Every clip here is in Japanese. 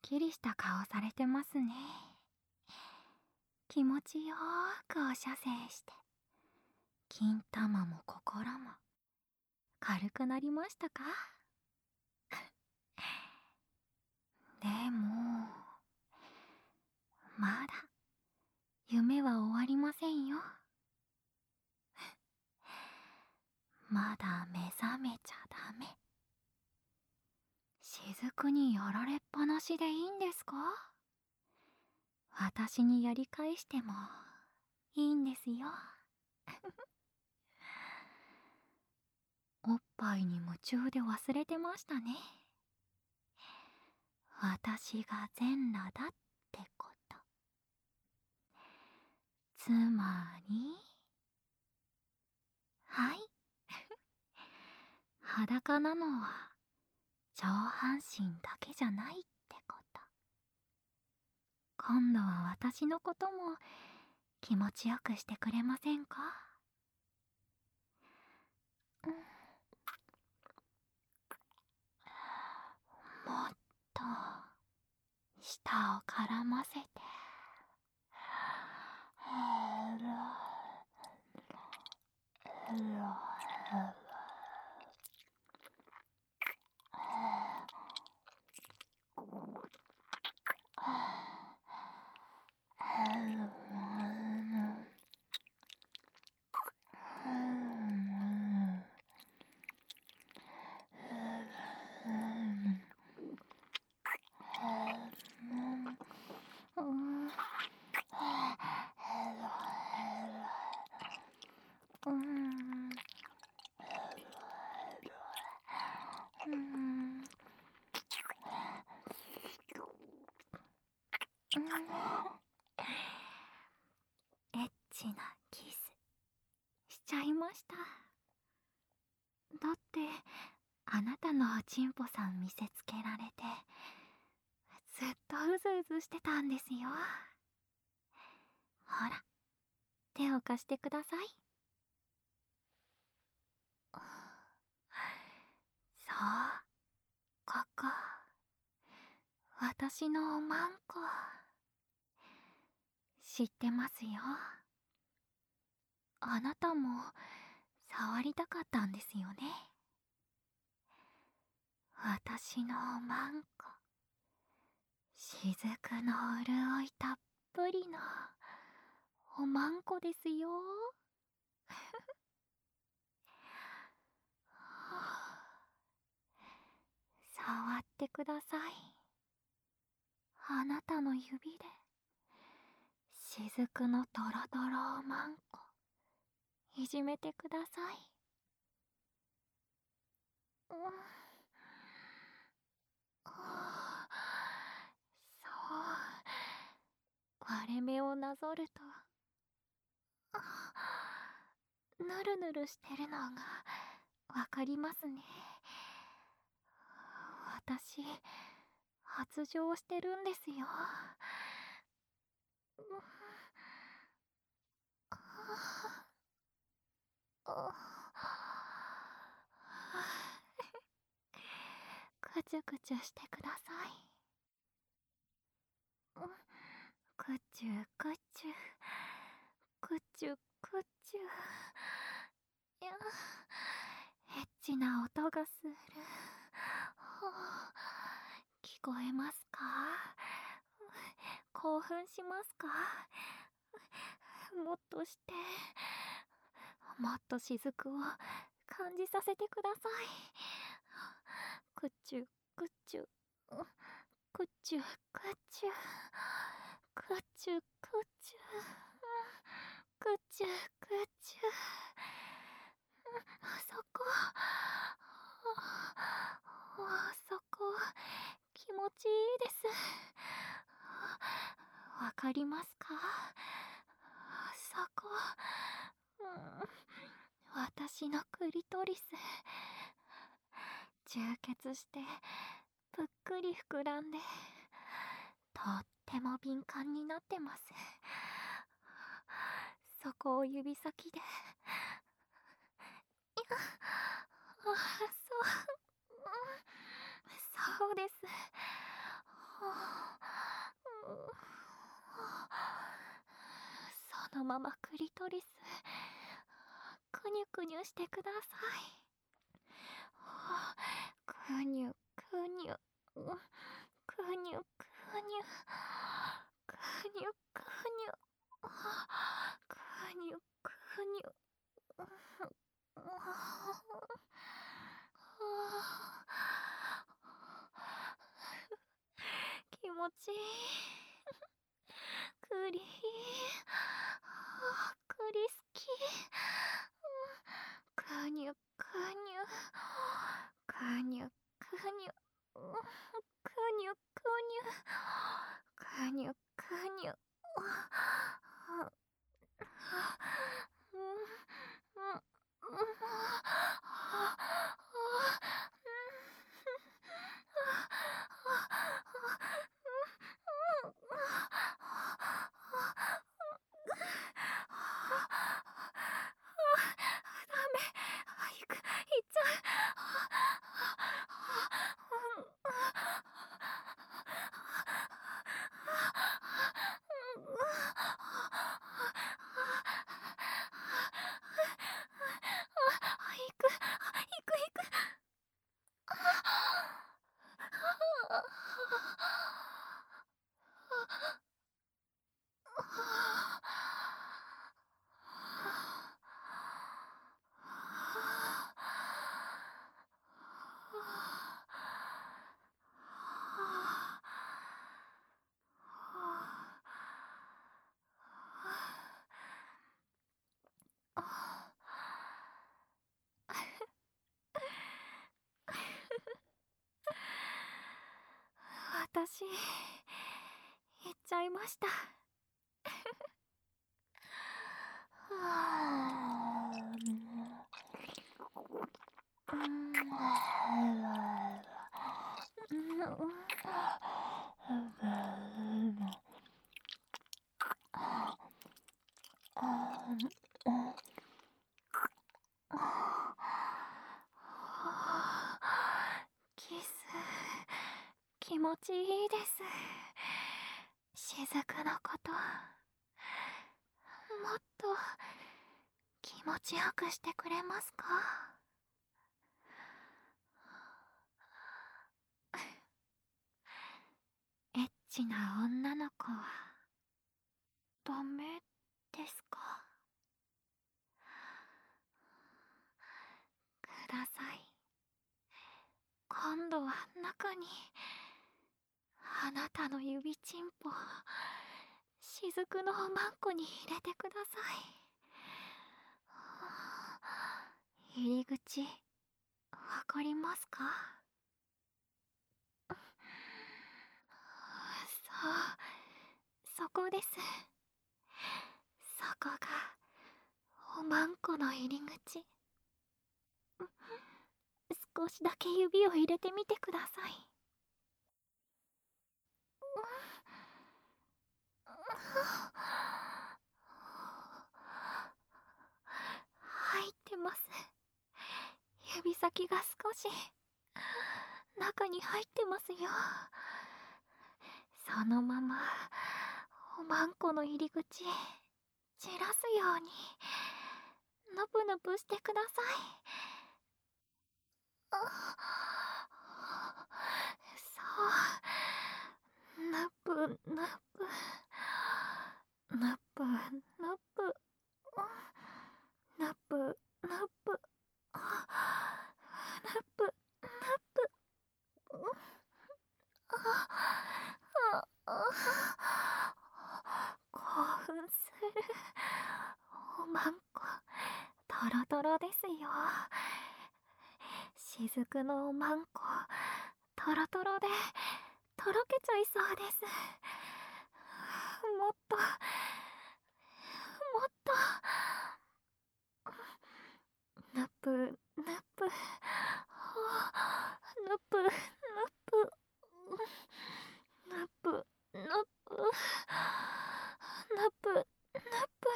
きりした顔されてますね。気持ちよーくお射精して、金玉も心も軽くなりましたか？でも、まだ夢は終わりませんよ。まだ目覚めちゃダメ。雫にやられっぱなしでいいんですか？私にやり返してもいいんですよ。おっぱいに夢中で忘れてましたね。私が全裸だってこと。つまり、はい。裸なのは上半身だけじゃないってこと。今度は私のことも気持ちよくしてくれませんか？もっと舌を絡ませて。エッチなキスしちゃいました。だってあなたのおちんぽさん見せつけられてずっとうずうずしてたんですよ。ほら、手を貸してください。そう、ここ私のおまんこ知ってますよ。あなたも触りたかったんですよね。私のおまんこ、雫の潤いたっぷりのおまんこですよ。触ってください。あなたの指で雫のドロドロおまんこいじめてください。そう、割れ目をなぞるとぬるぬるしてるのがわかりますね。私発情してるんですよ。くちゅくちゅしてください。くちゅくちゅくちゅくちゅ。いや、エッチな音がする。聞こえますか？興奮しますか？もっとして、もっと雫を感じさせてください。くちゅくちゅくちゅくちゅくちゅくちゅくちゅくちゅ。あそこ、あそこ気持ちいいです。わかりますか？あそこ、私のクリトリス充血してぷっくり膨らんでとっても敏感になってます。そこを指先で、いや、そう、そうです。 そのままクリトリスくにゅくにゅしてください。くにゅくにゅくにゅくにゅくにゅくにゅくにゅくにゅ。気持ちいい。クリスキくにゅくにゅくにゅくにゅくにゅくにゅくにゅ。私行っちゃいました。キス気持ちいいです。雫のこともっと気持ちよくしてくれますか？エッチな女の子はダメですか？ください。今度は中にあなたの指チンポ雫のおまんこに入れてください。入り口わかりますか？そこです。そこがおまんこの入り口。少しだけ指を入れてみてください。入ってます。指先が少し中に入ってますよ。そのままおまんこの入り口散らすようにぬぷぬぷしてください。そうぬぷぬぷぬぷぬぷぬぷぬぷぬぷ興奮する。おまんこトロトロですよ。雫のおまんこトロトロでとろけちゃいそうです。もっともっとぬぷぬぷぬぷぬぷぬぷぬぷぬぷぬぷ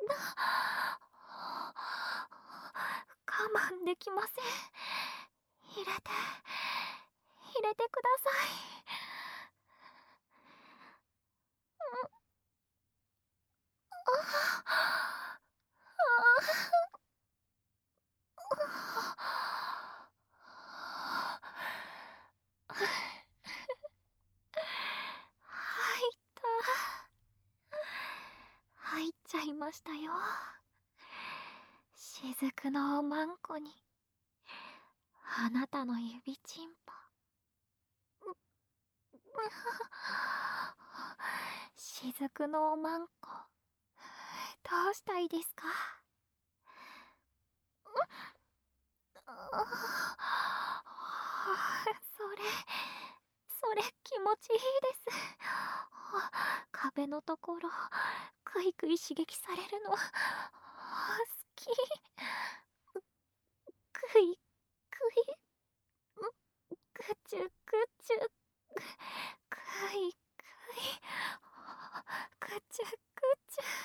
我慢できません。 入れて入れてください。入った。入っちゃいましたよ。雫のおまんこにあなたの指ちんぽ。雫のおまんこ、どうしたいですか？それ気持ちいいです。壁のところくいくい刺激されるの好き。くいくい、ぐちゅぐちゅ、くいくい、ぐちゅぐちゅ、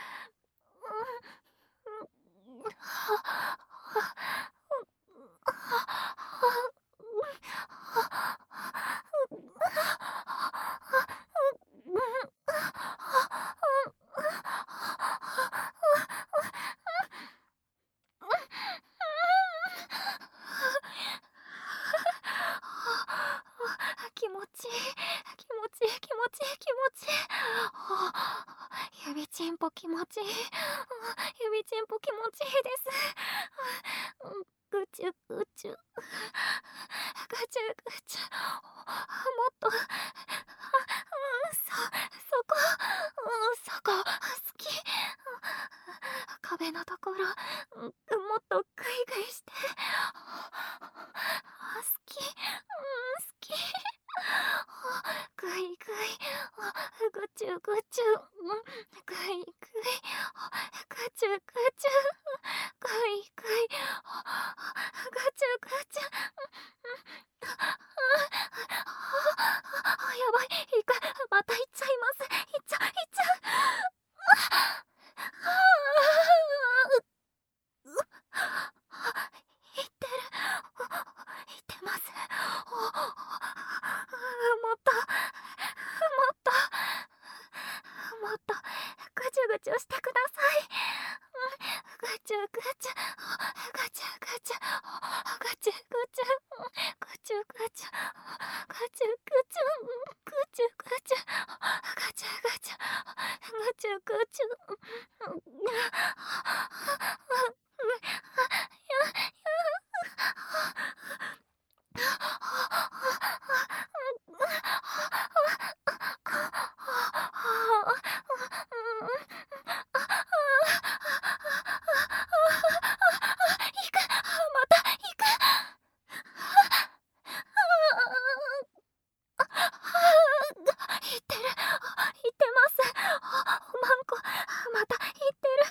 気持ちいい気持ちいい気持ちいい気持ちいい。指ちんぽ気持ちいい。指ちんぽ気持ちいいです。ぐちゅぐちゅ、ぐちゅぐちゅ、もっと、そこ好き。壁のところもっとグイグイして。好き、好き。ぐいぐい、ぐちゅぐちゅ、ぐいぐい、ぐちゅぐちゅ、ぐいぐい、ぐちゅぐちゅ。やばい、また行っちゃいます。行っちゃ行ってる、行ってます。もっともっとぐちゅぐちゅしてください。ぐちゅぐちゅ、ぐちゅぐちゅ、ぐちゅぐちゅ、ぐちゅぐちゅ、ぐちゅぐちゅ、ぐちゅぐちゅ、ぐちゅぐちゅ、ぐちゅぐち行く、また行く。言ってる、言ってます。おまんこ、また言ってる。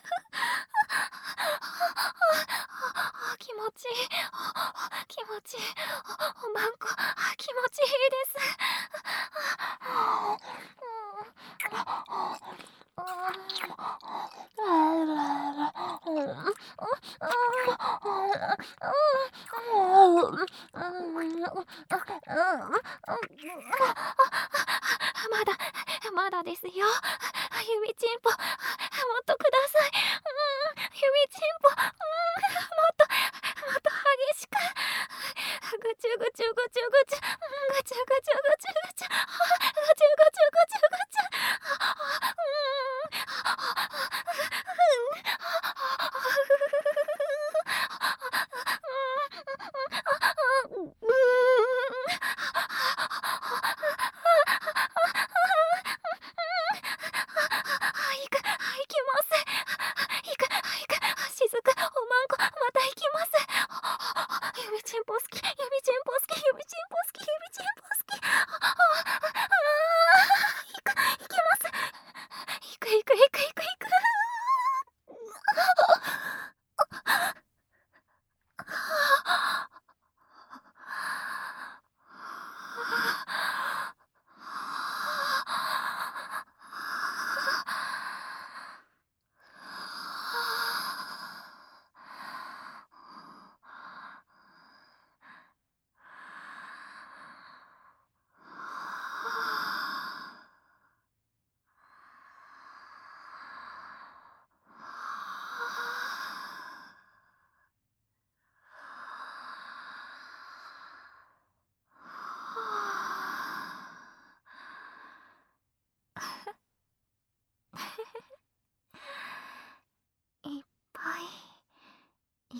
気持ちいい、気持ちいい。おまんこ、気持ちいいです。まだまだですよ。指ちんぽ、もっとください。指ちんぽ、もっと激しく。ぐちゅぐちゅぐちゅぐちゅ、ぐちゅぐちゅぐちゅぐちゅ、ぐちゅぐちゅぐちゅぐちゅ。行きます。行く。雫、おまんこ、また行きます。指ちんぽ好き、指ちんぽ好き、指ちんぽ好き、指ちんぽ好き。行きます。行く。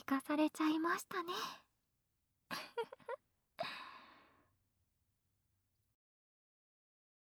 かされちゃいましたね。